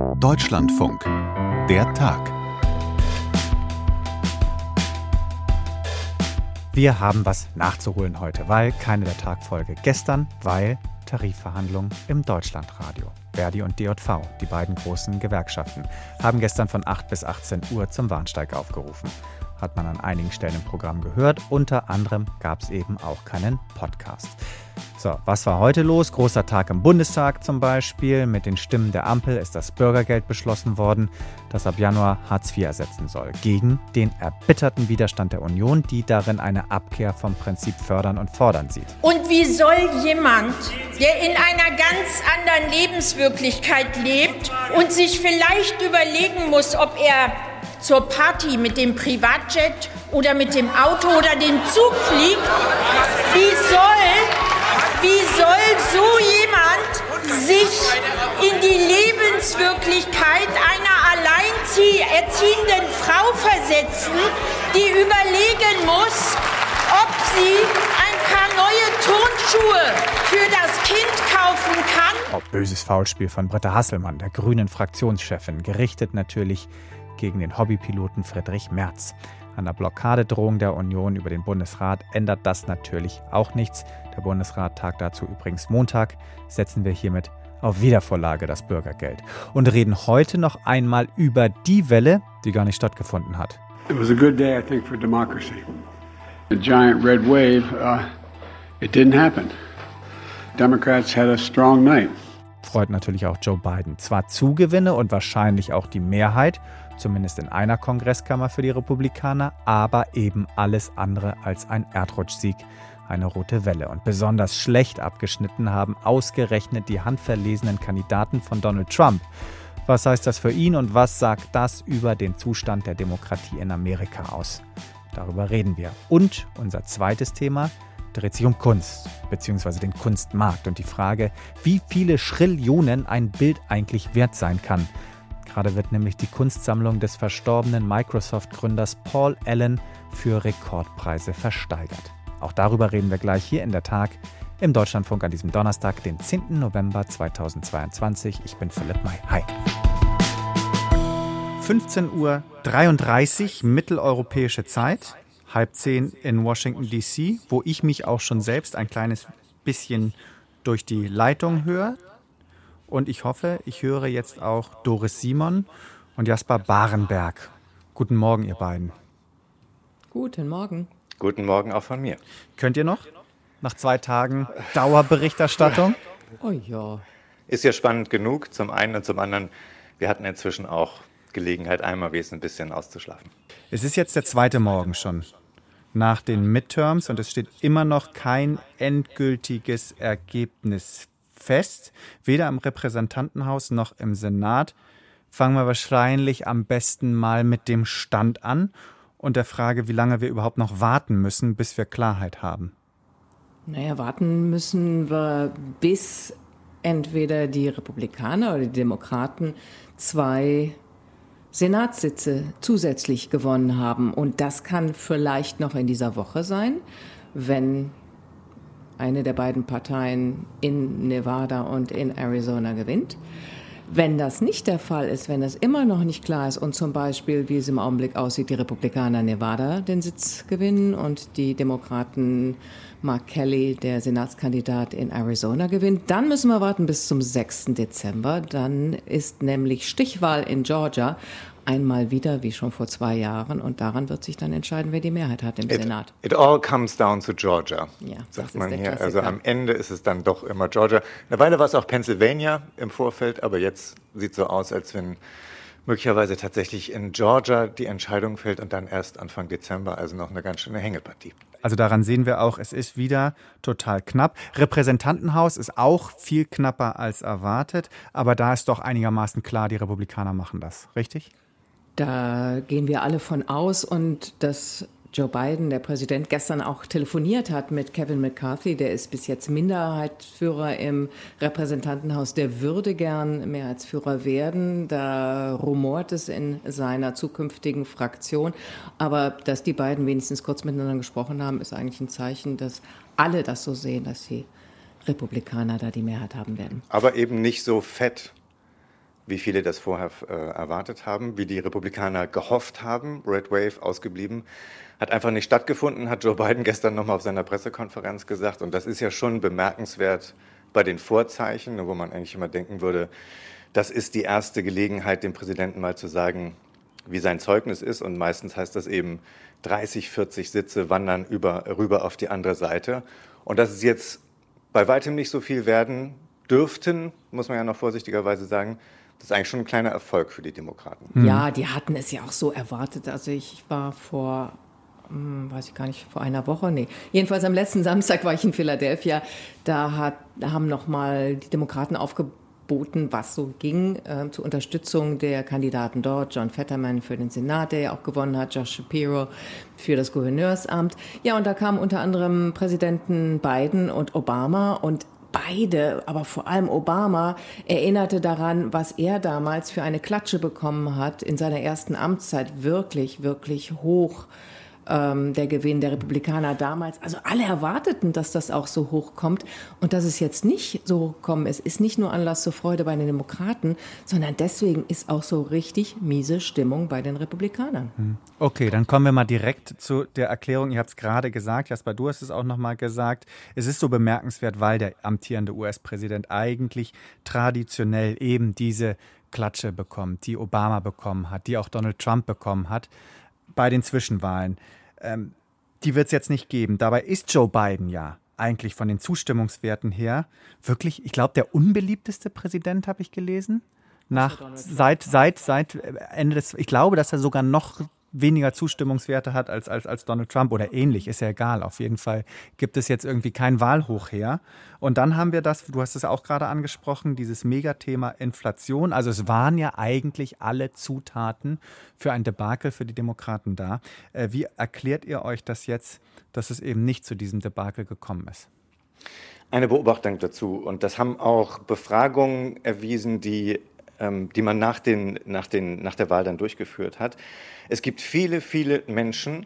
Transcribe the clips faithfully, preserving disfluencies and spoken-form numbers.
Deutschlandfunk. Der Tag. Wir haben was nachzuholen heute, weil keine der Tagfolge gestern, weil Tarifverhandlungen im Deutschlandradio. Verdi und D J V, die beiden großen Gewerkschaften, haben gestern von acht bis achtzehn Uhr zum Warnstreik aufgerufen. Hat man an einigen Stellen im Programm gehört. Unter anderem gab es eben auch keinen Podcast. So, was war heute los? Großer Tag im Bundestag zum Beispiel. Mit den Stimmen der Ampel ist das Bürgergeld beschlossen worden, das ab Januar Hartz vier ersetzen soll. Gegen den erbitterten Widerstand der Union, die darin eine Abkehr vom Prinzip Fördern und Fordern sieht. Und wie soll jemand, der in einer ganz anderen Lebenswirklichkeit lebt und sich vielleicht überlegen muss, ob er zur Party mit dem Privatjet oder mit dem Auto oder dem Zug fliegt, wie soll, wie soll so jemand sich in die Lebenswirklichkeit einer alleinerziehenden Frau versetzen, die überlegen muss, ob sie ein paar neue Turnschuhe für das Kind kaufen kann? Oh, böses Foulspiel von Britta Hasselmann, der grünen Fraktionschefin, gerichtet natürlich gegen den Hobbypiloten Friedrich Merz. An der Blockadedrohung der Union über den Bundesrat ändert das natürlich auch nichts. Der Bundesrat tagt dazu übrigens Montag. Setzen wir hiermit auf Wiedervorlage das Bürgergeld und reden heute noch einmal über die Welle, die gar nicht stattgefunden hat. It was a good day, I think, for democracy. The giant red wave, uh, it didn't happen. Democrats had a strong night. Freut natürlich auch Joe Biden. Zwar Zugewinne und wahrscheinlich auch die Mehrheit, zumindest in einer Kongresskammer für die Republikaner, aber eben alles andere als ein Erdrutschsieg, eine rote Welle. Und besonders schlecht abgeschnitten haben ausgerechnet die handverlesenen Kandidaten von Donald Trump. Was heißt das für ihn und was sagt das über den Zustand der Demokratie in Amerika aus? Darüber reden wir. Und unser zweites Thema dreht sich um Kunst, beziehungsweise den Kunstmarkt und die Frage, wie viele Schrillionen ein Bild eigentlich wert sein kann. Gerade wird nämlich die Kunstsammlung des verstorbenen Microsoft-Gründers Paul Allen für Rekordpreise versteigert. Auch darüber reden wir gleich hier in der Tag im Deutschlandfunk an diesem Donnerstag, den zehnten November zweitausendzweiundzwanzig. Ich bin Philipp May. Hi. fünfzehn Uhr dreiunddreißig mitteleuropäische Zeit, halb zehn in Washington D C, wo ich mich auch schon selbst ein kleines bisschen durch die Leitung höre. Und ich hoffe, ich höre jetzt auch Doris Simon und Jasper Barenberg. Guten Morgen, ihr beiden. Guten Morgen. Guten Morgen auch von mir. Könnt ihr noch? Nach zwei Tagen Dauerberichterstattung? Oh ja. Ist ja spannend genug, zum einen und zum anderen, wir hatten inzwischen auch Gelegenheit, einmal wesentlich ein bisschen auszuschlafen. Es ist jetzt der zweite Morgen schon nach den Midterms und es steht immer noch kein endgültiges Ergebnis fest, weder im Repräsentantenhaus noch im Senat. Fangen wir wahrscheinlich am besten mal mit dem Stand an und der Frage, wie lange wir überhaupt noch warten müssen, bis wir Klarheit haben. Naja, warten müssen wir, bis entweder die Republikaner oder die Demokraten zwei Senatssitze zusätzlich gewonnen haben. Und das kann vielleicht noch in dieser Woche sein, wenn eine der beiden Parteien in Nevada und in Arizona gewinnt. Wenn das nicht der Fall ist, wenn das immer noch nicht klar ist und zum Beispiel, wie es im Augenblick aussieht, die Republikaner Nevada den Sitz gewinnen und die Demokraten Mark Kelly, der Senatskandidat in Arizona, gewinnt, dann müssen wir warten bis zum sechsten Dezember. Dann ist nämlich Stichwahl in Georgia einmal wieder, wie schon vor zwei Jahren. Und daran wird sich dann entscheiden, wer die Mehrheit hat im It, Senat. It all comes down to Georgia, ja, sagt man hier. Also am Ende ist es dann doch immer Georgia. Eine Weile war es auch Pennsylvania im Vorfeld, aber jetzt sieht es so aus, als wenn möglicherweise tatsächlich in Georgia die Entscheidung fällt und dann erst Anfang Dezember, also noch eine ganz schöne Hängepartie. Also daran sehen wir auch, es ist wieder total knapp. Repräsentantenhaus ist auch viel knapper als erwartet, aber da ist doch einigermaßen klar, die Republikaner machen das, richtig? Da gehen wir alle von aus und dass Joe Biden, der Präsident, gestern auch telefoniert hat mit Kevin McCarthy, der ist bis jetzt Minderheitsführer im Repräsentantenhaus, der würde gern Mehrheitsführer werden. Da rumort es in seiner zukünftigen Fraktion. Aber dass die beiden wenigstens kurz miteinander gesprochen haben, ist eigentlich ein Zeichen, dass alle das so sehen, dass die Republikaner da die Mehrheit haben werden. Aber eben nicht so fett, wie viele das vorher äh, erwartet haben, wie die Republikaner gehofft haben. Red Wave ausgeblieben, hat einfach nicht stattgefunden, hat Joe Biden gestern nochmal auf seiner Pressekonferenz gesagt. Und das ist ja schon bemerkenswert bei den Vorzeichen, wo man eigentlich immer denken würde, das ist die erste Gelegenheit, dem Präsidenten mal zu sagen, wie sein Zeugnis ist. Und meistens heißt das eben, dreißig, vierzig Sitze wandern über, rüber auf die andere Seite. Und dass es jetzt bei weitem nicht so viel werden dürften, muss man ja noch vorsichtigerweise sagen, das ist eigentlich schon ein kleiner Erfolg für die Demokraten. Mhm. Ja, die hatten es ja auch so erwartet. Also ich war vor, hm, weiß ich gar nicht, vor einer Woche, nee. Jedenfalls am letzten Samstag war ich in Philadelphia. Da, hat, da haben nochmal die Demokraten aufgeboten, was so ging, äh, zur Unterstützung der Kandidaten dort. John Fetterman für den Senat, der ja auch gewonnen hat, Josh Shapiro für das Gouverneursamt. Ja, und da kamen unter anderem Präsidenten Biden und Obama und beide, aber vor allem Obama, erinnerte daran, was er damals für eine Klatsche bekommen hat in seiner ersten Amtszeit. Wirklich, wirklich hoch. Ähm, der Gewinn der Republikaner damals. Also alle erwarteten, dass das auch so hochkommt. Und dass es jetzt nicht so hochkommen ist, ist nicht nur Anlass zur Freude bei den Demokraten, sondern deswegen ist auch so richtig miese Stimmung bei den Republikanern. Okay, dann kommen wir mal direkt zu der Erklärung. Ihr habt es gerade gesagt, Jasper, du hast es auch nochmal gesagt. Es ist so bemerkenswert, weil der amtierende U S-Präsident eigentlich traditionell eben diese Klatsche bekommt, die Obama bekommen hat, die auch Donald Trump bekommen hat. Bei den Zwischenwahlen. Ähm, die wird es jetzt nicht geben. Dabei ist Joe Biden ja eigentlich von den Zustimmungswerten her wirklich, ich glaube, der unbeliebteste Präsident, habe ich gelesen. Nach, seit, seit, seit Ende des, ich glaube, dass er sogar noch weniger Zustimmungswerte hat als, als, als Donald Trump oder ähnlich, ist ja egal. Auf jeden Fall gibt es jetzt irgendwie kein Wahlhoch her. Und dann haben wir das, du hast es auch gerade angesprochen, dieses Megathema Inflation. Also es waren ja eigentlich alle Zutaten für ein Debakel für die Demokraten da. Äh, wie erklärt ihr euch das jetzt, dass es eben nicht zu diesem Debakel gekommen ist? Eine Beobachtung dazu. Und das haben auch Befragungen erwiesen, die die man nach, den, nach, den, nach der Wahl dann durchgeführt hat. Es gibt viele, viele Menschen,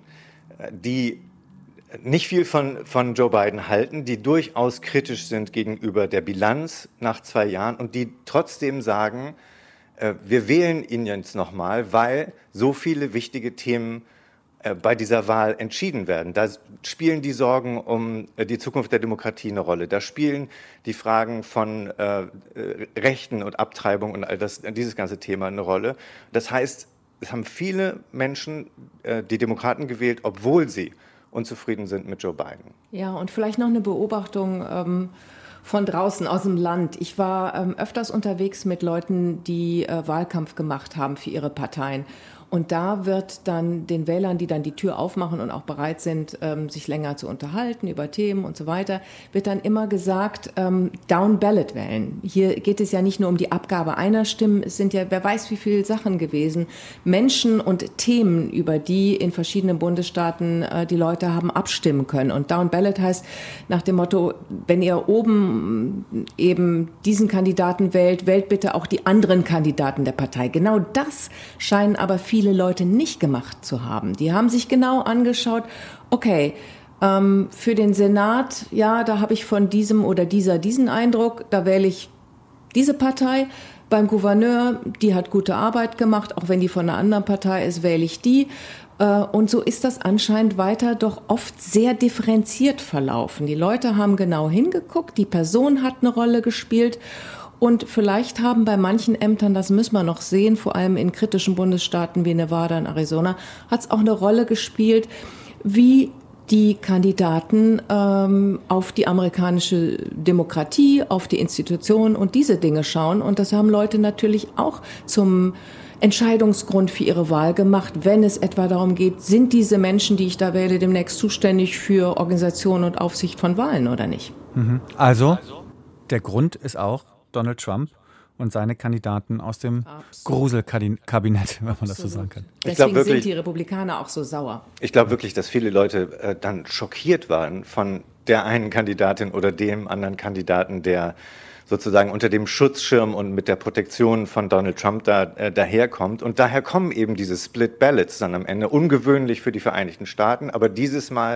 die nicht viel von, von Joe Biden halten, die durchaus kritisch sind gegenüber der Bilanz nach zwei Jahren und die trotzdem sagen, äh, wir wählen ihn jetzt nochmal, weil so viele wichtige Themen äh, bei dieser Wahl entschieden werden. Da spielen die Sorgen um äh, die Zukunft der Demokratie eine Rolle. Da spielen die Fragen von äh, Rechten und Abtreibung und all das, dieses ganze Thema eine Rolle. Das heißt, es haben viele Menschen äh, die Demokraten gewählt, obwohl sie unzufrieden sind mit Joe Biden. Ja, und vielleicht noch eine Beobachtung ähm, von draußen, aus dem Land. Ich war ähm, öfters unterwegs mit Leuten, die äh, Wahlkampf gemacht haben für ihre Parteien. Und da wird dann den Wählern, die dann die Tür aufmachen und auch bereit sind, ähm, sich länger zu unterhalten über Themen und so weiter, wird dann immer gesagt, ähm, Down-Ballot wählen. Hier geht es ja nicht nur um die Abgabe einer Stimme, es sind ja, wer weiß wie viele Sachen gewesen, Menschen und Themen, über die in verschiedenen Bundesstaaten äh, die Leute haben abstimmen können. Und Down-Ballot heißt nach dem Motto, wenn ihr oben eben diesen Kandidaten wählt, wählt bitte auch die anderen Kandidaten der Partei. Genau das scheinen aber viele viele Leute nicht gemacht zu haben. Die haben sich genau angeschaut, okay, ähm, für den Senat, ja, da habe ich von diesem oder dieser diesen Eindruck, da wähle ich diese Partei. Beim Gouverneur, die hat gute Arbeit gemacht, auch wenn die von einer anderen Partei ist, wähle ich die. Äh, und so ist das anscheinend weiter doch oft sehr differenziert verlaufen. Die Leute haben genau hingeguckt, die Person hat eine Rolle gespielt. Und vielleicht haben bei manchen Ämtern, das müssen wir noch sehen, vor allem in kritischen Bundesstaaten wie Nevada und Arizona, hat es auch eine Rolle gespielt, wie die Kandidaten ähm, auf die amerikanische Demokratie, auf die Institutionen und diese Dinge schauen. Und das haben Leute natürlich auch zum Entscheidungsgrund für ihre Wahl gemacht, wenn es etwa darum geht, sind diese Menschen, die ich da wähle, demnächst zuständig für Organisation und Aufsicht von Wahlen oder nicht? Mhm. Also, der Grund ist auch Donald Trump und seine Kandidaten aus dem Gruselkabinett, wenn man das so sagen kann. Deswegen wirklich, sind die Republikaner auch so sauer. Ich glaube wirklich, dass viele Leute äh, dann schockiert waren von der einen Kandidatin oder dem anderen Kandidaten, der sozusagen unter dem Schutzschirm und mit der Protektion von Donald Trump da, äh, daherkommt. Und daher kommen eben diese Split Ballots dann am Ende, ungewöhnlich für die Vereinigten Staaten, aber dieses Mal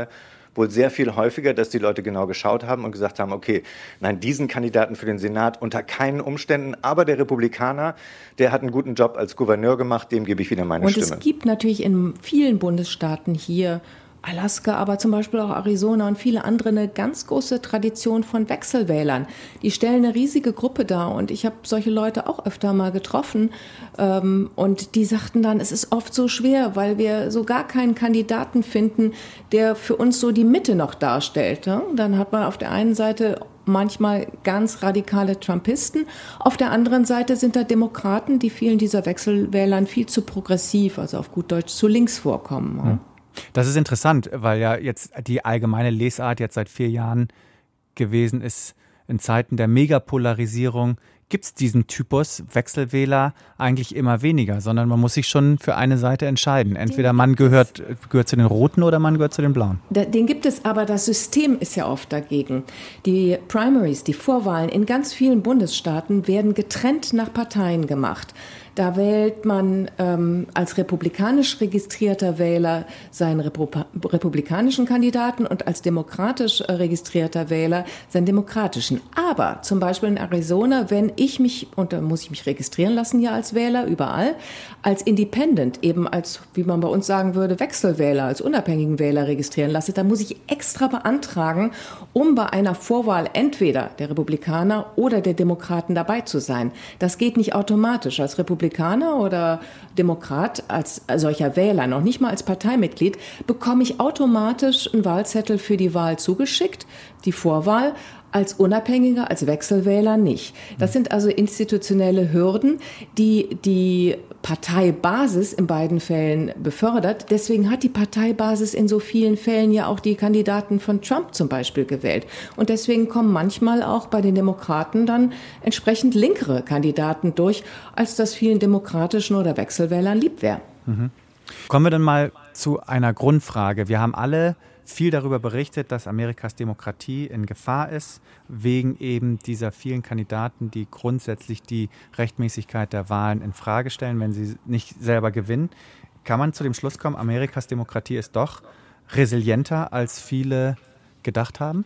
wohl sehr viel häufiger, dass die Leute genau geschaut haben und gesagt haben, okay, nein, diesen Kandidaten für den Senat unter keinen Umständen, aber der Republikaner, der hat einen guten Job als Gouverneur gemacht, dem gebe ich wieder meine und Stimme. Und es gibt natürlich in vielen Bundesstaaten hier, Alaska, aber zum Beispiel auch Arizona und viele andere, eine ganz große Tradition von Wechselwählern. Die stellen eine riesige Gruppe dar und ich habe solche Leute auch öfter mal getroffen ähm, und die sagten dann, es ist oft so schwer, weil wir so gar keinen Kandidaten finden, der für uns so die Mitte noch darstellt. Ja? Dann hat man auf der einen Seite manchmal ganz radikale Trumpisten, auf der anderen Seite sind da Demokraten, die vielen dieser Wechselwählern viel zu progressiv, also auf gut Deutsch zu links vorkommen. Ja? Hm. Das ist interessant, weil ja jetzt die allgemeine Lesart jetzt seit vier Jahren gewesen ist, in Zeiten der Megapolarisierung gibt es diesen Typus Wechselwähler eigentlich immer weniger, sondern man muss sich schon für eine Seite entscheiden. Entweder man gehört, gehört zu den Roten oder man gehört zu den Blauen. Den gibt es, aber das System ist ja oft dagegen. Die Primaries, die Vorwahlen in ganz vielen Bundesstaaten werden getrennt nach Parteien gemacht. Da wählt man ähm, als republikanisch registrierter Wähler seinen Repu- republikanischen Kandidaten und als demokratisch registrierter Wähler seinen demokratischen. Aber zum Beispiel in Arizona, wenn ich mich, und da muss ich mich registrieren lassen ja als Wähler, überall, als Independent, eben als, wie man bei uns sagen würde, Wechselwähler, als unabhängigen Wähler registrieren lasse, dann muss ich extra beantragen, um bei einer Vorwahl entweder der Republikaner oder der Demokraten dabei zu sein. Das geht nicht automatisch. Als Republikaner oder Demokrat, als solcher Wähler, noch nicht mal als Parteimitglied, bekomme ich automatisch einen Wahlzettel für die Wahl zugeschickt, die Vorwahl, als Unabhängiger, als Wechselwähler nicht. Das sind also institutionelle Hürden, die die Parteibasis in beiden Fällen befördert. Deswegen hat die Parteibasis in so vielen Fällen ja auch die Kandidaten von Trump zum Beispiel gewählt. Und deswegen kommen manchmal auch bei den Demokraten dann entsprechend linkere Kandidaten durch, als das vielen demokratischen oder Wechselwählern lieb wäre. Mhm. Kommen wir dann mal zu einer Grundfrage. Wir haben alle viel darüber berichtet, dass Amerikas Demokratie in Gefahr ist, wegen eben dieser vielen Kandidaten, die grundsätzlich die Rechtmäßigkeit der Wahlen in Frage stellen, wenn sie nicht selber gewinnen. Kann man zu dem Schluss kommen, Amerikas Demokratie ist doch resilienter, als viele gedacht haben?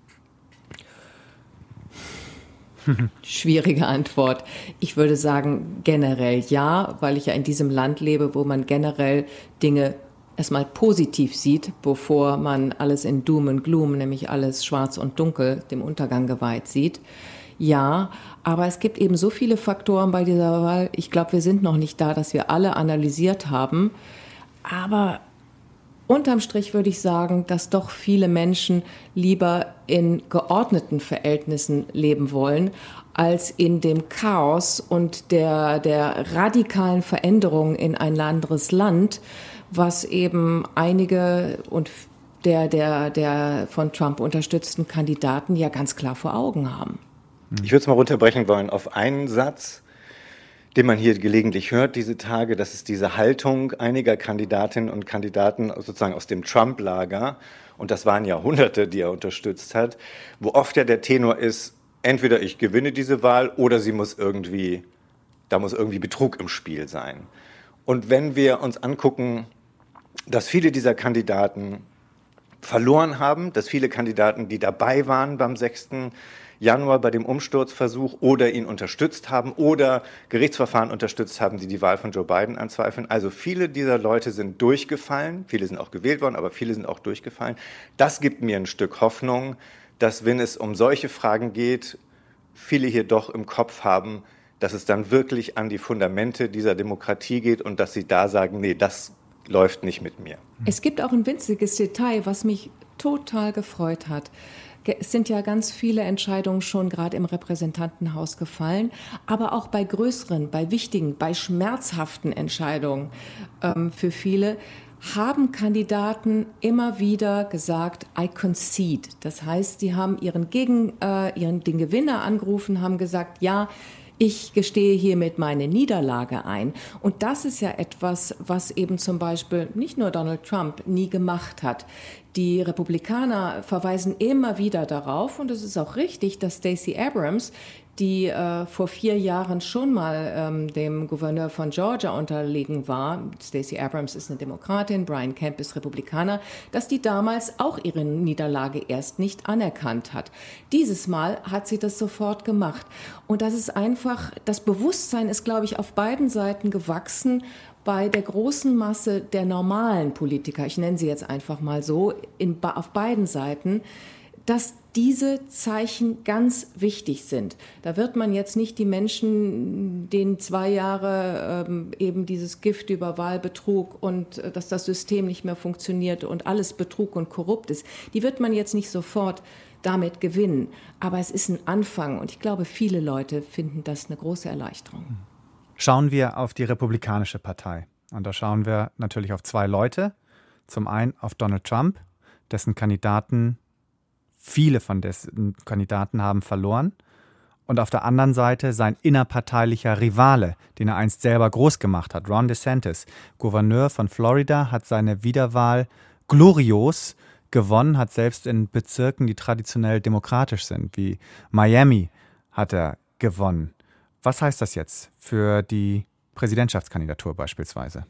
Schwierige Antwort. Ich würde sagen generell ja, weil ich ja in diesem Land lebe, wo man generell Dinge erstmal positiv sieht, bevor man alles in Doom und Gloom, nämlich alles schwarz und dunkel, dem Untergang geweiht sieht. Ja, aber es gibt eben so viele Faktoren bei dieser Wahl. Ich glaube, wir sind noch nicht da, dass wir alle analysiert haben. Aber unterm Strich würde ich sagen, dass doch viele Menschen lieber in geordneten Verhältnissen leben wollen, als in dem Chaos und der, der radikalen Veränderung in ein anderes Land, was eben einige und der, der, der von Trump unterstützten Kandidaten ja ganz klar vor Augen haben. Ich würde es mal runterbrechen wollen auf einen Satz, den man hier gelegentlich hört diese Tage. Das ist diese Haltung einiger Kandidatinnen und Kandidaten sozusagen aus dem Trump-Lager. Und das waren Jahrhunderte, die er unterstützt hat, wo oft ja der Tenor ist, entweder ich gewinne diese Wahl oder sie muss irgendwie, da muss irgendwie Betrug im Spiel sein. Und wenn wir uns angucken, dass viele dieser Kandidaten verloren haben, dass viele Kandidaten, die dabei waren beim sechsten Januar bei dem Umsturzversuch oder ihn unterstützt haben oder Gerichtsverfahren unterstützt haben, die die Wahl von Joe Biden anzweifeln. Also viele dieser Leute sind durchgefallen, viele sind auch gewählt worden, aber viele sind auch durchgefallen. Das gibt mir ein Stück Hoffnung, dass wenn es um solche Fragen geht, viele hier doch im Kopf haben, dass es dann wirklich an die Fundamente dieser Demokratie geht und dass sie da sagen, nee, das läuft nicht mit mir. Es gibt auch ein winziges Detail, was mich total gefreut hat. Es sind ja ganz viele Entscheidungen schon gerade im Repräsentantenhaus gefallen, aber auch bei größeren, bei wichtigen, bei schmerzhaften Entscheidungen ähm, für viele haben Kandidaten immer wieder gesagt, I concede. Das heißt, sie haben ihren Gegen, äh, ihren, den Gewinner angerufen, haben gesagt, ja, ich gestehe hiermit meine Niederlage ein. Und das ist ja etwas, was eben zum Beispiel nicht nur Donald Trump nie gemacht hat. Die Republikaner verweisen immer wieder darauf, und es ist auch richtig, dass Stacey Abrams, die äh, vor vier Jahren schon mal ähm, dem Gouverneur von Georgia unterlegen war, Stacey Abrams ist eine Demokratin, Brian Kemp ist Republikaner, dass die damals auch ihre Niederlage erst nicht anerkannt hat. Dieses Mal hat sie das sofort gemacht. Und das ist einfach, das Bewusstsein ist, glaube ich, auf beiden Seiten gewachsen, bei der großen Masse der normalen Politiker, ich nenne sie jetzt einfach mal so, in, auf beiden Seiten, dass diese Zeichen ganz wichtig sind. Da wird man jetzt nicht die Menschen, denen zwei Jahre ähm, eben dieses Gift über Wahlbetrug und äh, dass das System nicht mehr funktioniert und alles Betrug und korrupt ist, die wird man jetzt nicht sofort damit gewinnen. Aber es ist ein Anfang und ich glaube, viele Leute finden das eine große Erleichterung. Schauen wir auf die Republikanische Partei. Und da schauen wir natürlich auf zwei Leute. Zum einen auf Donald Trump, dessen Kandidaten Viele von dessen Kandidaten haben verloren. Und auf der anderen Seite sein innerparteilicher Rivale, den er einst selber groß gemacht hat, Ron DeSantis, Gouverneur von Florida, hat seine Wiederwahl glorios gewonnen, hat selbst in Bezirken, die traditionell demokratisch sind, wie Miami, hat er gewonnen. Was heißt das jetzt für die Präsidentschaftskandidatur beispielsweise?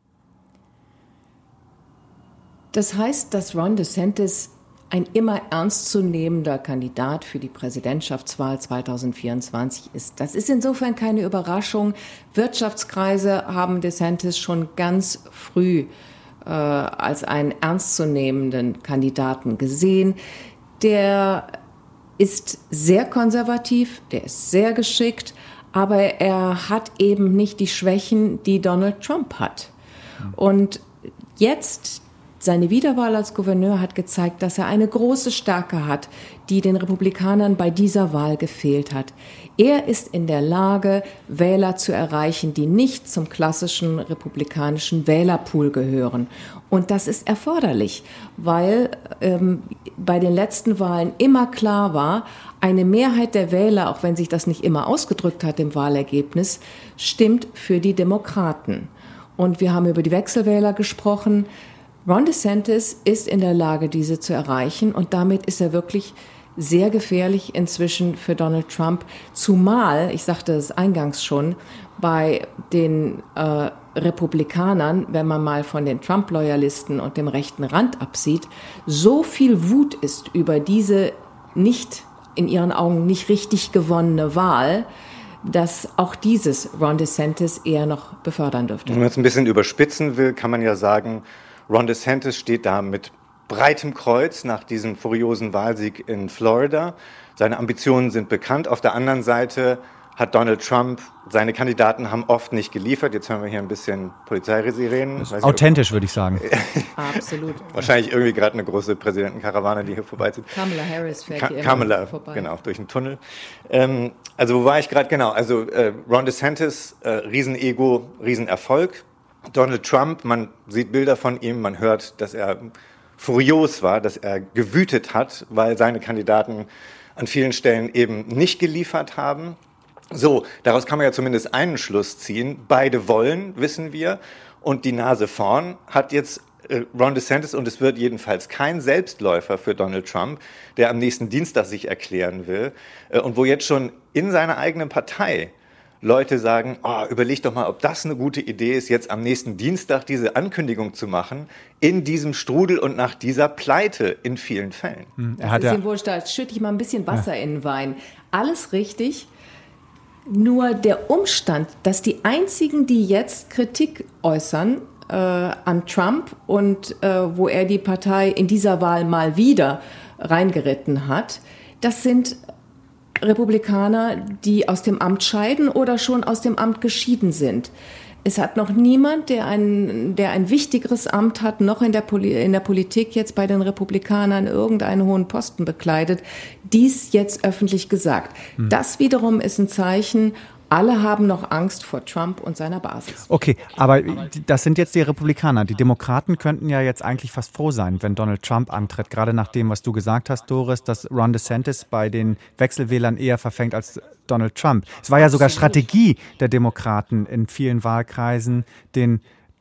Das heißt, dass Ron DeSantis ein immer ernstzunehmender Kandidat für die Präsidentschaftswahl zweitausendvierundzwanzig ist. Das ist insofern keine Überraschung. Wirtschaftskreise haben DeSantis schon ganz früh äh, als einen ernstzunehmenden Kandidaten gesehen. Der ist sehr konservativ, der ist sehr geschickt, aber er hat eben nicht die Schwächen, die Donald Trump hat. Und jetzt seine Wiederwahl als Gouverneur hat gezeigt, dass er eine große Stärke hat, die den Republikanern bei dieser Wahl gefehlt hat. Er ist in der Lage, Wähler zu erreichen, die nicht zum klassischen republikanischen Wählerpool gehören. Und das ist erforderlich, weil ähm, bei den letzten Wahlen immer klar war, eine Mehrheit der Wähler, auch wenn sich das nicht immer ausgedrückt hat im Wahlergebnis, stimmt für die Demokraten. Und wir haben über die Wechselwähler gesprochen. Ron DeSantis ist in der Lage, diese zu erreichen und damit ist er wirklich sehr gefährlich inzwischen für Donald Trump, zumal, ich sagte es eingangs schon, bei den äh, Republikanern, wenn man mal von den Trump-Loyalisten und dem rechten Rand absieht, so viel Wut ist über diese nicht, in ihren Augen nicht richtig gewonnene Wahl, dass auch dieses Ron DeSantis eher noch befördern dürfte. Wenn man es ein bisschen überspitzen will, kann man ja sagen, Ron DeSantis steht da mit breitem Kreuz nach diesem furiosen Wahlsieg in Florida. Seine Ambitionen sind bekannt. Auf der anderen Seite hat Donald Trump, seine Kandidaten haben oft nicht geliefert. Jetzt hören wir hier ein bisschen Polizeisirenen. Authentisch, würde ich sagen. Absolut. Wahrscheinlich irgendwie gerade eine große Präsidentenkarawane, die hier vorbeizieht. Kamala Harris fährt Ka- hier Kamala, immer vorbei. Genau, durch den Tunnel. Ähm, also wo war ich gerade? Genau, also äh, Ron DeSantis, äh, Riesenego, Riesenerfolg. Donald Trump, man sieht Bilder von ihm, man hört, dass er furios war, dass er gewütet hat, weil seine Kandidaten an vielen Stellen eben nicht geliefert haben. So, daraus kann man ja zumindest einen Schluss ziehen. Beide wollen, wissen wir. Und die Nase vorn hat jetzt äh, Ron DeSantis und es wird jedenfalls kein Selbstläufer für Donald Trump, der am nächsten Dienstag sich erklären will äh, und wo jetzt schon in seiner eigenen Partei Leute sagen, oh, überleg doch mal, ob das eine gute Idee ist, jetzt am nächsten Dienstag diese Ankündigung zu machen, in diesem Strudel und nach dieser Pleite in vielen Fällen. Hm, er das hat ist ja ihm wohl stark. Schütte ich mal ein bisschen Wasser ja. in den Wein. Alles richtig, nur der Umstand, dass die einzigen, die jetzt Kritik äußern äh, an Trump und äh, wo er die Partei in dieser Wahl mal wieder reingeritten hat, das sind Republikaner, die aus dem Amt scheiden oder schon aus dem Amt geschieden sind. Es hat noch niemand, der ein, der ein wichtigeres Amt hat, noch in der, Poli- in der Politik jetzt bei den Republikanern irgendeinen hohen Posten bekleidet, dies jetzt öffentlich gesagt. Hm. Das wiederum ist ein Zeichen, alle haben noch Angst vor Trump und seiner Basis. Okay, aber das sind jetzt die Republikaner. Die Demokraten könnten ja jetzt eigentlich fast froh sein, wenn Donald Trump antritt. Gerade nach dem, was du gesagt hast, Doris, dass Ron DeSantis bei den Wechselwählern eher verfängt als Donald Trump. Es war ja sogar Strategie der Demokraten in vielen Wahlkreisen, den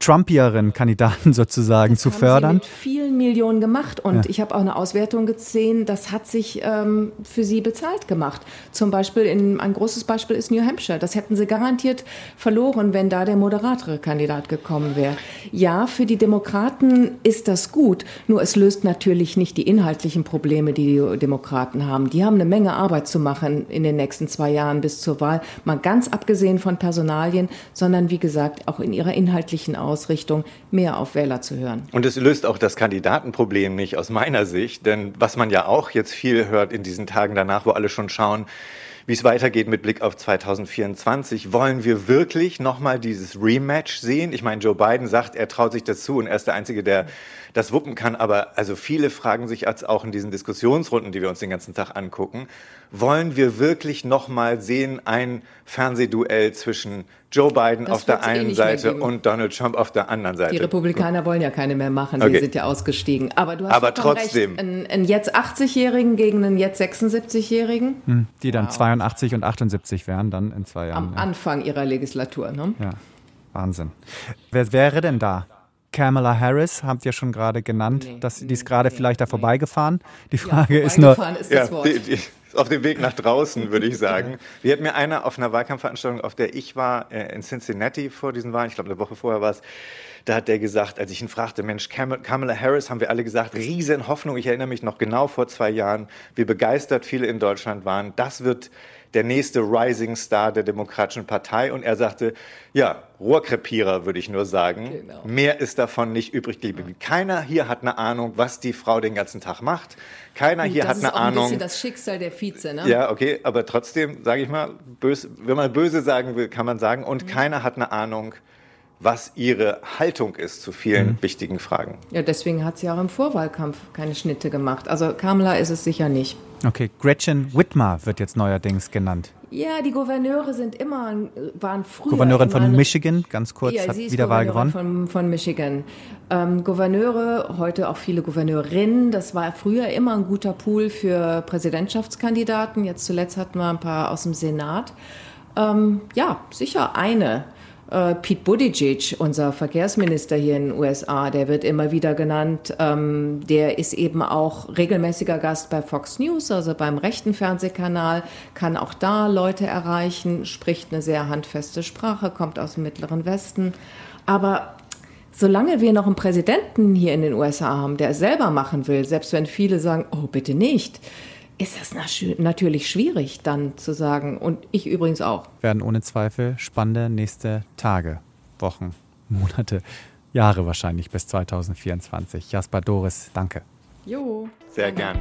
Trumpieren Kandidaten sozusagen das zu haben fördern. Sie mit vielen Millionen gemacht und Ja. ich habe auch eine Auswertung gesehen, das hat sich ähm, für sie bezahlt gemacht. Zum Beispiel, in, ein großes Beispiel ist New Hampshire. Das hätten sie garantiert verloren, wenn da der moderatere Kandidat gekommen wäre. Ja, für die Demokraten ist das gut, nur es löst natürlich nicht die inhaltlichen Probleme, die die Demokraten haben. Die haben eine Menge Arbeit zu machen in den nächsten zwei Jahren bis zur Wahl, mal ganz abgesehen von Personalien, sondern wie gesagt auch in ihrer inhaltlichen Ausrichtung mehr auf Wähler zu hören. Und es löst auch das Kandidatenproblem nicht aus meiner Sicht, denn was man ja auch jetzt viel hört in diesen Tagen danach, wo alle schon schauen, wie es weitergeht mit Blick auf zwanzig vierundzwanzig. Wollen wir wirklich nochmal dieses Rematch sehen? Ich meine, Joe Biden sagt, er traut sich das zu und er ist der Einzige, der das wuppen kann. Aber also viele fragen sich als auch in diesen Diskussionsrunden, die wir uns den ganzen Tag angucken, wollen wir wirklich nochmal sehen, ein Fernsehduell zwischen Joe Biden Das auf der wird's eh einen nicht mehr Seite geben. und Donald Trump auf der anderen Seite? Die Republikaner wollen ja keine mehr machen, die Okay. sind ja ausgestiegen. Aber du hast Aber vollkommen trotzdem. recht, einen, einen jetzt achtzig-Jährigen gegen einen jetzt sechsundsiebzig-Jährigen Hm, die dann zweiundachtzig und achtundsiebzig wären dann in zwei Jahren. am ja. Anfang ihrer Legislatur. Ne? Ja, Wahnsinn. Wer wäre denn da? Kamala Harris, habt ihr schon gerade genannt, Nee, dass, die ist nee, gerade nee, vielleicht da nee. vorbeigefahren. Die Frage ist nur, Vorbeigefahren ist das Ja, Wort. die, die, auf dem Weg nach draußen, würde ich sagen. Wie hat mir einer auf einer Wahlkampfveranstaltung, auf der ich war, äh, in Cincinnati vor diesen Wahlen, ich glaube eine Woche vorher war es, da hat der gesagt, als ich ihn fragte, Mensch, Kam- Kamala Harris, haben wir alle gesagt, riesen Hoffnung. Ich erinnere mich noch genau vor zwei Jahren, wie begeistert viele in Deutschland waren. Das wird der nächste Rising Star der Demokratischen Partei. Und er sagte, ja, Rohrkrepierer, würde ich nur sagen. Genau. Mehr ist davon nicht übrig geblieben. Keiner hier hat eine Ahnung, was die Frau den ganzen Tag macht. Keiner hier das hat ist eine auch ein Ahnung. bisschen das Schicksal der Vize. Ne? Ja, okay, aber trotzdem, sage ich mal, böse, wenn man böse sagen will, kann man sagen, und keiner hat eine Ahnung, was ihre Haltung ist zu vielen Mhm. wichtigen Fragen. Ja, deswegen hat sie auch im Vorwahlkampf keine Schnitte gemacht. Also Kamala ist es sicher nicht. okay, Gretchen Whitmer wird jetzt neuerdings genannt. Ja, die Gouverneure sind immer, waren früher Gouverneurin immer von eine- Michigan, ganz kurz, ja, hat sie ist Wiederwahl Gouverneurin gewonnen. Von, von Michigan. Ähm, Gouverneure, heute auch viele Gouverneurinnen. Das war früher immer ein guter Pool für Präsidentschaftskandidaten. Jetzt zuletzt hatten wir ein paar aus dem Senat. Ähm, ja, sicher eine. Äh, Pete Buttigieg, unser Verkehrsminister hier in den U S A, der wird immer wieder genannt. Ähm, der ist eben auch regelmäßiger Gast bei Fox News, also beim rechten Fernsehkanal, kann auch da Leute erreichen, spricht eine sehr handfeste Sprache, kommt aus dem Mittleren Westen. Aber solange wir noch einen Präsidenten hier in den U S A haben, der es selber machen will, selbst wenn viele sagen, oh, bitte nicht, ist das natürlich schwierig dann zu sagen. Und ich übrigens auch. Werden ohne Zweifel spannende nächste Tage, Wochen, Monate, Jahre wahrscheinlich bis zwanzig vierundzwanzig. Jasper Doris, danke. Jo. Sehr gern.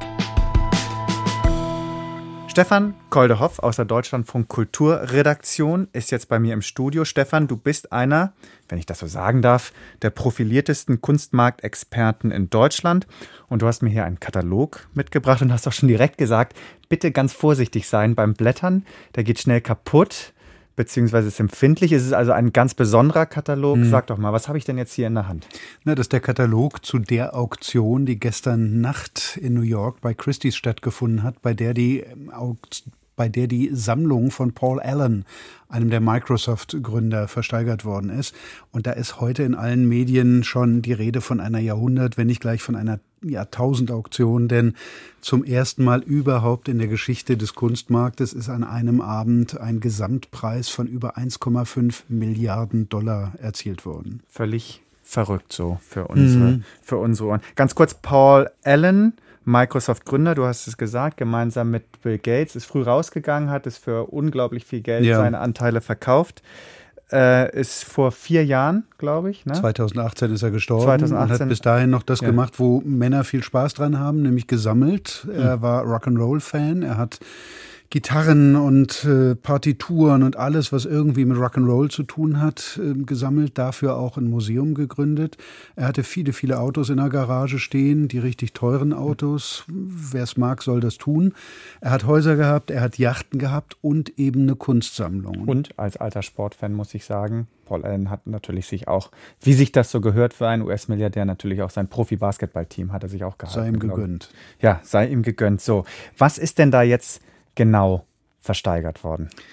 Stefan Koldehoff aus der Deutschlandfunk Kulturredaktion ist jetzt bei mir im Studio. Stefan, du bist einer, wenn ich das so sagen darf, der profiliertesten Kunstmarktexperten in Deutschland. Und du hast mir hier einen Katalog mitgebracht und hast auch schon direkt gesagt, bitte ganz vorsichtig sein beim Blättern. Der geht schnell kaputt, beziehungsweise ist empfindlich. Es ist also ein ganz besonderer Katalog. Mhm. Sag doch mal, was habe ich denn jetzt hier in der Hand? Na, das ist der Katalog zu der Auktion, die gestern Nacht in New York bei Christie's stattgefunden hat, bei der die Auktion bei der die Sammlung von Paul Allen, einem der Microsoft-Gründer, versteigert worden ist. Und da ist heute in allen Medien schon die Rede von einer Jahrhundert-, wenn nicht gleich von einer Jahrtausend-Auktion, denn zum ersten Mal überhaupt in der Geschichte des Kunstmarktes ist an einem Abend ein Gesamtpreis von über eins Komma fünf Milliarden Dollar erzielt worden. Völlig verrückt so für unsere, Mhm. für unsere Ohren. Ganz kurz, Paul Allen, Microsoft-Gründer, du hast es gesagt, gemeinsam mit Bill Gates, ist früh rausgegangen, hat es für unglaublich viel Geld Ja. seine Anteile verkauft. Äh, ist vor vier Jahren, glaube ich. Ne? zweitausendachtzehn ist er gestorben zweitausendachtzehn. und hat bis dahin noch das Ja. gemacht, wo Männer viel Spaß dran haben, nämlich gesammelt. Er war Rock'n'Roll-Fan, er hat Gitarren und äh, Partituren und alles, was irgendwie mit Rock'n'Roll zu tun hat, äh, gesammelt, dafür auch ein Museum gegründet. Er hatte viele, viele Autos in der Garage stehen, die richtig teuren Autos. Wer es mag, soll das tun. Er hat Häuser gehabt, er hat Yachten gehabt und eben eine Kunstsammlung. Und als alter Sportfan muss ich sagen, Paul Allen hat natürlich sich auch, wie sich das so gehört für einen U S-Milliardär, natürlich auch sein Profi-Basketball-Team hat er sich auch gehalten. Sei ihm glaube ich. gegönnt. Ja, sei ihm gegönnt. So, was ist denn da jetzt genau versteigert worden?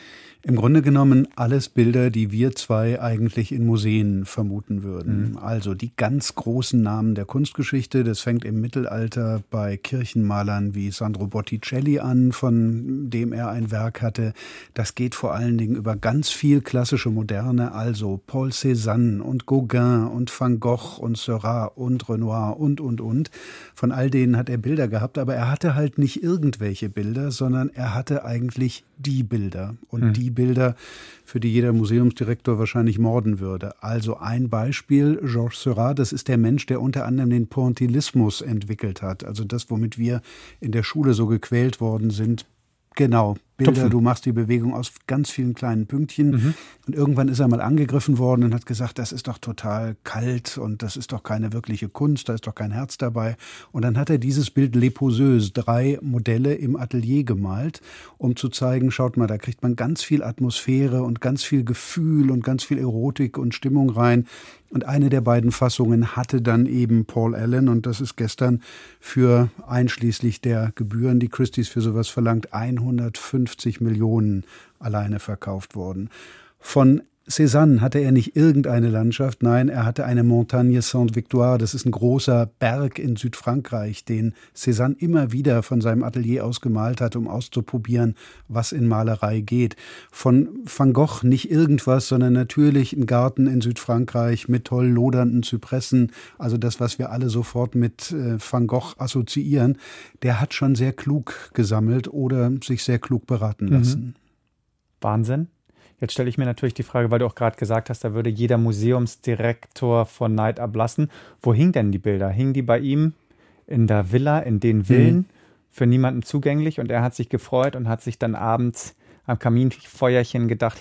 Im Grunde genommen alles Bilder, die wir zwei eigentlich in Museen vermuten würden. Mhm. Also die ganz großen Namen der Kunstgeschichte, das fängt im Mittelalter bei Kirchenmalern wie Sandro Botticelli an, von dem er ein Werk hatte. Das geht vor allen Dingen über ganz viel klassische Moderne, also Paul Cézanne und Gauguin und Van Gogh und Seurat und Renoir und, und, und. Von all denen hat er Bilder gehabt, aber er hatte halt nicht irgendwelche Bilder, sondern er hatte eigentlich die Bilder. Und mhm. die Bilder, für die jeder Museumsdirektor wahrscheinlich morden würde. Also ein Beispiel, Georges Seurat, das ist der Mensch, der unter anderem den Pointillismus entwickelt hat. Also das, womit wir in der Schule so gequält worden sind. Genau, Bilder, Tupfen. Du machst die Bewegung aus ganz vielen kleinen Pünktchen. Mhm. Und irgendwann ist er mal angegriffen worden und hat gesagt, das ist doch total kalt und das ist doch keine wirkliche Kunst, da ist doch kein Herz dabei. Und dann hat er dieses Bild Les Poseuses, drei Modelle im Atelier gemalt, um zu zeigen, schaut mal, da kriegt man ganz viel Atmosphäre und ganz viel Gefühl und ganz viel Erotik und Stimmung rein. Und eine der beiden Fassungen hatte dann eben Paul Allen, und das ist gestern für einschließlich der Gebühren, die Christie's für sowas verlangt, hundertfünfzig Millionen alleine verkauft worden. Von Cézanne hatte er nicht irgendeine Landschaft, nein, er hatte eine Montagne Sainte-Victoire, das ist ein großer Berg in Südfrankreich, den Cézanne immer wieder von seinem Atelier aus gemalt hat, um auszuprobieren, was in Malerei geht. Von Van Gogh nicht irgendwas, sondern natürlich ein Garten in Südfrankreich mit toll lodernden Zypressen, also das, was wir alle sofort mit äh, Van Gogh assoziieren. Der hat schon sehr klug gesammelt oder sich sehr klug beraten lassen. Mhm. Wahnsinn. Jetzt stelle ich mir natürlich die Frage, weil du auch gerade gesagt hast, da würde jeder Museumsdirektor von Neid ablassen. Wo hingen denn die Bilder? Hingen die bei ihm in der Villa, in den Villen, mhm. für niemanden zugänglich? Und er hat sich gefreut und hat sich dann abends am Kaminfeuerchen gedacht,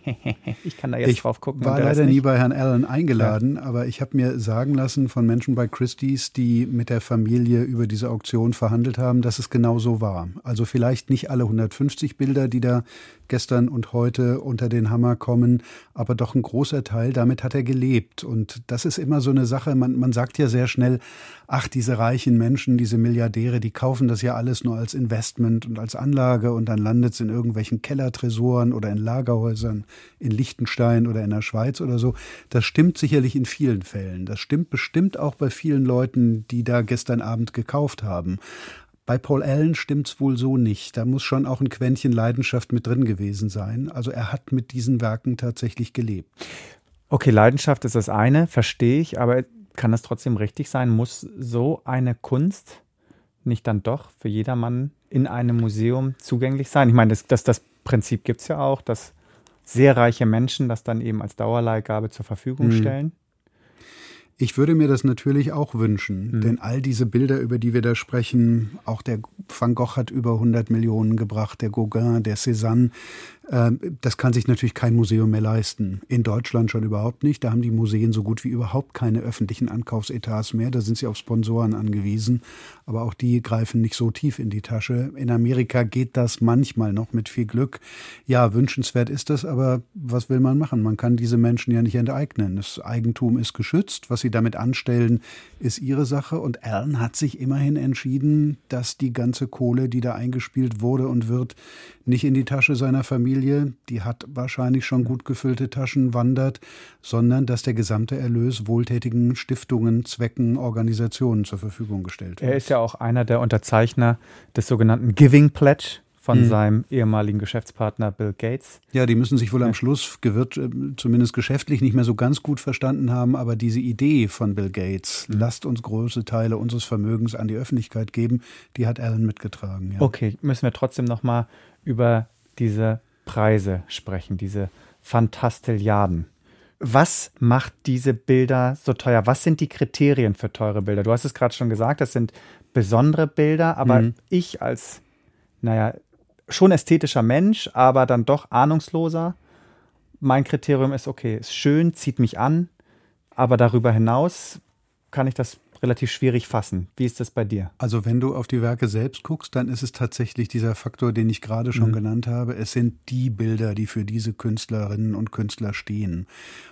ich kann da jetzt ich drauf gucken. Ich war leider nie bei Herrn Allen eingeladen, ja. aber ich habe mir sagen lassen von Menschen bei Christie's, die mit der Familie über diese Auktion verhandelt haben, dass es genau so war. Also vielleicht nicht alle hundertfünfzig Bilder, die da gestern und heute unter den Hammer kommen, aber doch ein großer Teil, damit hat er gelebt. Und das ist immer so eine Sache, man, man sagt ja sehr schnell, ach, diese reichen Menschen, diese Milliardäre, die kaufen das ja alles nur als Investment und als Anlage und dann landet es in irgendwelchen Kellertresoren oder in Lagerhäusern in Liechtenstein oder in der Schweiz oder so. Das stimmt sicherlich in vielen Fällen. Das stimmt bestimmt auch bei vielen Leuten, die da gestern Abend gekauft haben. Bei Paul Allen stimmt's wohl so nicht. Da muss schon auch ein Quäntchen Leidenschaft mit drin gewesen sein. Also er hat mit diesen Werken tatsächlich gelebt. Okay, Leidenschaft ist das eine, verstehe ich, aber kann das trotzdem richtig sein? Muss so eine Kunst nicht dann doch für jedermann in einem Museum zugänglich sein? Ich meine, das, das, das Prinzip gibt es ja auch, dass sehr reiche Menschen das dann eben als Dauerleihgabe zur Verfügung mhm. stellen. Ich würde mir das natürlich auch wünschen, mhm. denn all diese Bilder, über die wir da sprechen, auch der Van Gogh hat über hundert Millionen gebracht, der Gauguin, der Cézanne, äh, das kann sich natürlich kein Museum mehr leisten. In Deutschland schon überhaupt nicht. Da haben die Museen so gut wie überhaupt keine öffentlichen Ankaufsetats mehr. Da sind sie auf Sponsoren angewiesen. Aber auch die greifen nicht so tief in die Tasche. In Amerika geht das manchmal noch mit viel Glück. Ja, wünschenswert ist das, aber was will man machen? Man kann diese Menschen ja nicht enteignen. Das Eigentum ist geschützt. Was sie damit anstellen, ist ihre Sache. Und Allen hat sich immerhin entschieden, dass die ganze Kohle, die da eingespielt wurde und wird, nicht in die Tasche seiner Familie, die hat wahrscheinlich schon gut gefüllte Taschen, wandert, sondern dass der gesamte Erlös wohltätigen Stiftungen, Zwecken, Organisationen zur Verfügung gestellt wird. Er ist ja auch einer der Unterzeichner des sogenannten Giving Pledge von mhm. seinem ehemaligen Geschäftspartner Bill Gates. Ja, die müssen sich wohl am Schluss gewirrt, zumindest geschäftlich nicht mehr so ganz gut verstanden haben, aber diese Idee von Bill Gates, mhm. lasst uns große Teile unseres Vermögens an die Öffentlichkeit geben, die hat Allen mitgetragen. Ja. Okay, müssen wir trotzdem noch mal über diese Preise sprechen, diese Fantastilliarden. Was macht diese Bilder so teuer? Was sind die Kriterien für teure Bilder? Du hast es gerade schon gesagt, das sind besondere Bilder, aber mhm. ich als, naja, schon ästhetischer Mensch, aber dann doch ahnungsloser, mein Kriterium ist, okay, ist schön, zieht mich an, aber darüber hinaus kann ich das relativ schwierig fassen. Wie ist das bei dir? Also wenn du auf die Werke selbst guckst, dann ist es tatsächlich dieser Faktor, den ich gerade schon mhm. genannt habe. Es sind die Bilder, die für diese Künstlerinnen und Künstler stehen.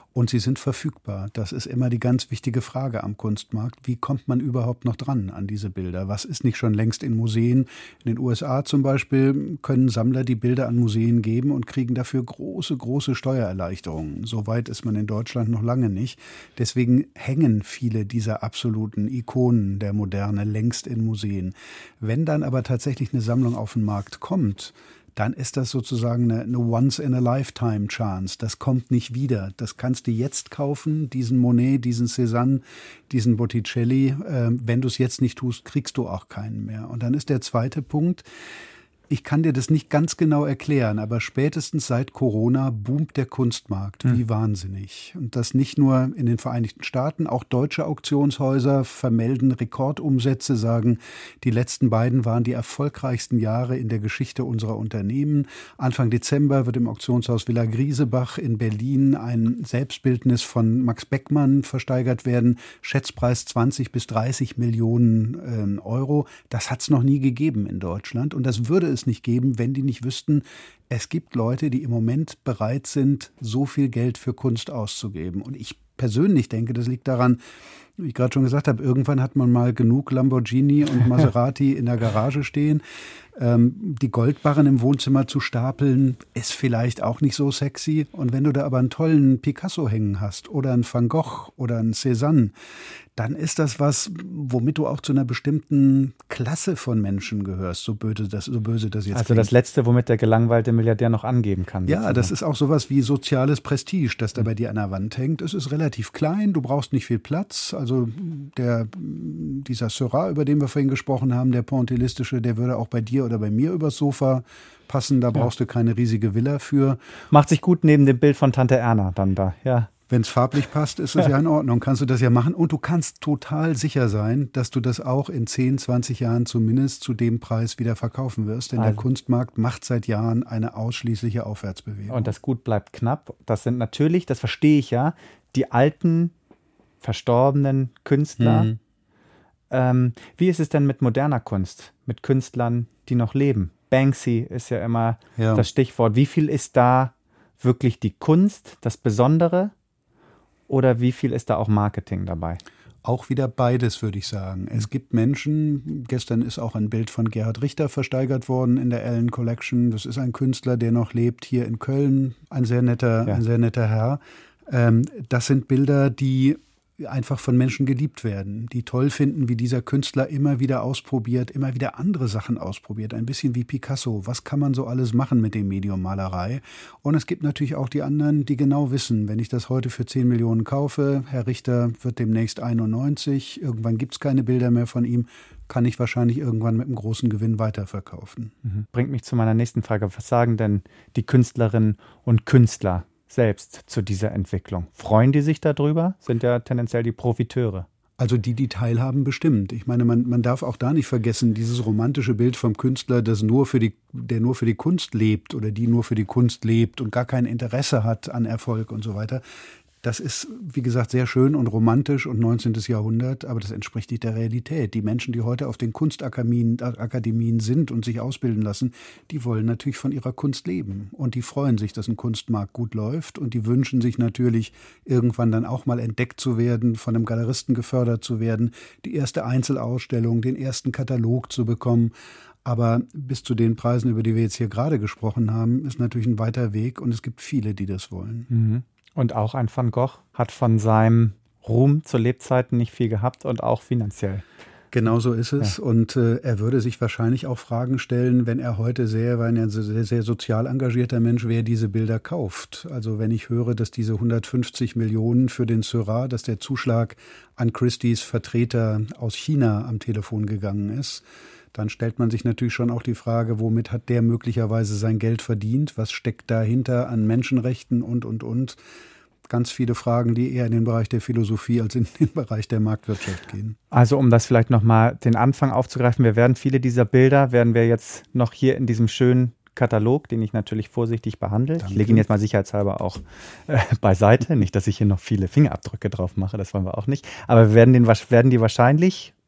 Und sie sind verfügbar. Das ist immer die ganz wichtige Frage am Kunstmarkt. Wie kommt man überhaupt noch dran an diese Bilder? Was ist nicht schon längst in Museen? In den U S A zum Beispiel können Sammler die Bilder an Museen geben und kriegen dafür große, große Steuererleichterungen. So weit ist man in Deutschland noch lange nicht. Deswegen hängen viele dieser absoluten Ikonen der Moderne längst in Museen. Wenn dann aber tatsächlich eine Sammlung auf den Markt kommt, dann ist das sozusagen eine, eine Once-in-a-Lifetime-Chance. Das kommt nicht wieder. Das kannst du jetzt kaufen, diesen Monet, diesen Cézanne, diesen Botticelli. Ähm, wenn du es jetzt nicht tust, kriegst du auch keinen mehr. Und dann ist der zweite Punkt, ich kann dir das nicht ganz genau erklären, aber spätestens seit Corona boomt der Kunstmarkt wie hm. wahnsinnig. Und das nicht nur in den Vereinigten Staaten, auch deutsche Auktionshäuser vermelden Rekordumsätze, sagen, die letzten beiden waren die erfolgreichsten Jahre in der Geschichte unserer Unternehmen. Anfang Dezember wird im Auktionshaus Villa Griesebach in Berlin ein Selbstbildnis von Max Beckmann versteigert werden. Schätzpreis zwanzig bis dreißig Millionen äh, Euro. Das hat es noch nie gegeben in Deutschland und das würde es nicht geben, wenn die nicht wüssten, es gibt Leute, die im Moment bereit sind, so viel Geld für Kunst auszugeben. Und ich persönlich denke, das liegt daran, wie ich gerade schon gesagt habe, irgendwann hat man mal genug Lamborghini und Maserati in der Garage stehen. Ähm, die Goldbarren im Wohnzimmer zu stapeln, ist vielleicht auch nicht so sexy. Und wenn du da aber einen tollen Picasso hängen hast oder einen Van Gogh oder einen Cézanne, dann ist das was, womit du auch zu einer bestimmten Klasse von Menschen gehörst, so böse das, so böse das jetzt Also klingt. Das Letzte, womit der gelangweilte Milliardär noch angeben kann. Ja, sozusagen. Das ist auch sowas wie soziales Prestige, das da bei dir an der Wand hängt. Es ist relativ klein, du brauchst nicht viel Platz. Also der, dieser Seurat, über den wir vorhin gesprochen haben, der pointillistische, der würde auch bei dir oder bei mir übers Sofa passen. Da brauchst ja. du keine riesige Villa für. Macht sich gut neben dem Bild von Tante Erna dann da, ja. Wenn es farblich passt, ist es ja in Ordnung. Kannst du das ja machen. Und du kannst total sicher sein, dass du das auch in zehn, zwanzig Jahren zumindest zu dem Preis wieder verkaufen wirst. Denn also. der Kunstmarkt macht seit Jahren eine ausschließliche Aufwärtsbewegung. Und das Gut bleibt knapp. Das sind natürlich, das verstehe ich ja, die alten, verstorbenen Künstler. Mhm. Ähm, wie ist es denn mit moderner Kunst? Mit Künstlern, die noch leben? Banksy ist ja immer ja. das Stichwort. Wie viel ist da wirklich die Kunst, das Besondere? Oder wie viel ist da auch Marketing dabei? Auch wieder beides, würde ich sagen. Es gibt Menschen, gestern ist auch ein Bild von Gerhard Richter versteigert worden in der Allen Collection. Das ist ein Künstler, der noch lebt hier in Köln. Ein sehr netter, ja. ein sehr netter Herr. Ähm, das sind Bilder, die einfach von Menschen geliebt werden, die toll finden, wie dieser Künstler immer wieder ausprobiert, immer wieder andere Sachen ausprobiert. Ein bisschen wie Picasso. Was kann man so alles machen mit dem Medium Malerei? Und es gibt natürlich auch die anderen, die genau wissen, wenn ich das heute für zehn Millionen kaufe, Herr Richter wird demnächst einundneunzig, irgendwann gibt es keine Bilder mehr von ihm, kann ich wahrscheinlich irgendwann mit einem großen Gewinn weiterverkaufen. Mhm. Bringt mich zu meiner nächsten Frage. Was sagen denn die Künstlerinnen und Künstler selbst zu dieser Entwicklung? Freuen die sich darüber? Sind ja tendenziell die Profiteure. Also die, die teilhaben, bestimmt. Ich meine, man, man darf auch da nicht vergessen, dieses romantische Bild vom Künstler, das nur für die, der nur für die Kunst lebt oder die nur für die Kunst lebt und gar kein Interesse hat an Erfolg und so weiter. Das ist, wie gesagt, sehr schön und romantisch und neunzehnten. Jahrhundert, aber das entspricht nicht der Realität. Die Menschen, die heute auf den Kunstakademien Akademien sind und sich ausbilden lassen, die wollen natürlich von ihrer Kunst leben. Und die freuen sich, dass ein Kunstmarkt gut läuft. Und die wünschen sich natürlich, irgendwann dann auch mal entdeckt zu werden, von einem Galeristen gefördert zu werden, die erste Einzelausstellung, den ersten Katalog zu bekommen. Aber bis zu den Preisen, über die wir jetzt hier gerade gesprochen haben, ist natürlich ein weiter Weg. Und es gibt viele, die das wollen. Mhm. Und auch ein Van Gogh hat von seinem Ruhm zu Lebzeiten nicht viel gehabt und auch finanziell. Genau so ist es. Ja. Und äh, er würde sich wahrscheinlich auch Fragen stellen, wenn er heute sehr, weil er ein sehr, sehr sozial engagierter Mensch, wer diese Bilder kauft. Also wenn ich höre, dass diese hundertfünfzig Millionen für den Seurat, dass der Zuschlag an Christie's Vertreter aus China am Telefon gegangen ist, dann stellt man sich natürlich schon auch die Frage, womit hat der möglicherweise sein Geld verdient? Was steckt dahinter an Menschenrechten und, und, und? Ganz viele Fragen, die eher in den Bereich der Philosophie als in den Bereich der Marktwirtschaft gehen. Also um das vielleicht nochmal den Anfang aufzugreifen, wir werden viele dieser Bilder, werden wir jetzt noch hier in diesem schönen Katalog, den ich natürlich vorsichtig behandle. Danke. Ich lege ihn jetzt mal sicherheitshalber auch äh, beiseite. Nicht, dass ich hier noch viele Fingerabdrücke drauf mache, das wollen wir auch nicht. Aber wir werden, den, werden die wahrscheinlich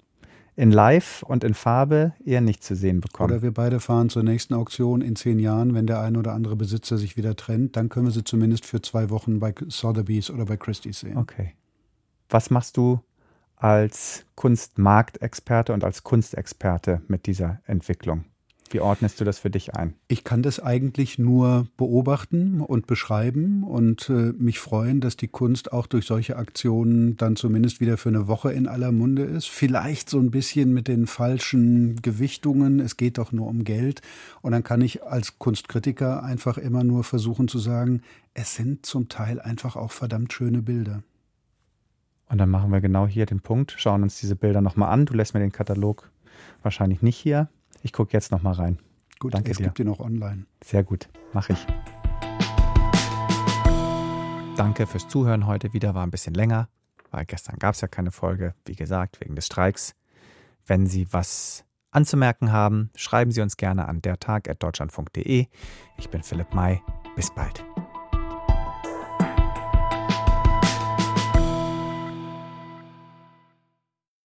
in Live und in Farbe eher nicht zu sehen bekommen. Oder wir beide fahren zur nächsten Auktion in zehn Jahren, wenn der ein oder andere Besitzer sich wieder trennt. Dann können wir sie zumindest für zwei Wochen bei Sotheby's oder bei Christie's sehen. Okay. Was machst du als Kunstmarktexperte und als Kunstexperte mit dieser Entwicklung? Wie ordnest du das für dich ein? Ich kann das eigentlich nur beobachten und beschreiben und äh, mich freuen, dass die Kunst auch durch solche Aktionen dann zumindest wieder für eine Woche in aller Munde ist. Vielleicht so ein bisschen mit den falschen Gewichtungen. Es geht doch nur um Geld. Und dann kann ich als Kunstkritiker einfach immer nur versuchen zu sagen, es sind zum Teil einfach auch verdammt schöne Bilder. Und dann machen wir genau hier den Punkt, schauen uns diese Bilder nochmal an. Du lässt mir den Katalog wahrscheinlich nicht hier. Ich gucke jetzt noch mal rein. Gut, Danke es dir. gibt ihn auch online. Sehr gut, mache ich. Danke fürs Zuhören heute wieder. War ein bisschen länger, weil gestern gab es ja keine Folge. Wie gesagt, wegen des Streiks. Wenn Sie was anzumerken haben, schreiben Sie uns gerne an dertag at deutschlandfunk punkt de. Ich bin Philipp May. Bis bald.